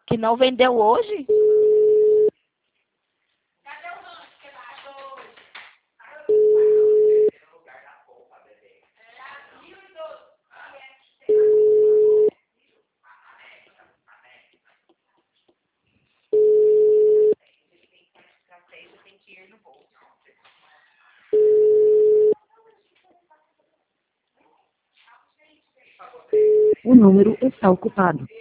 Que não vendeu hoje? O número está ocupado.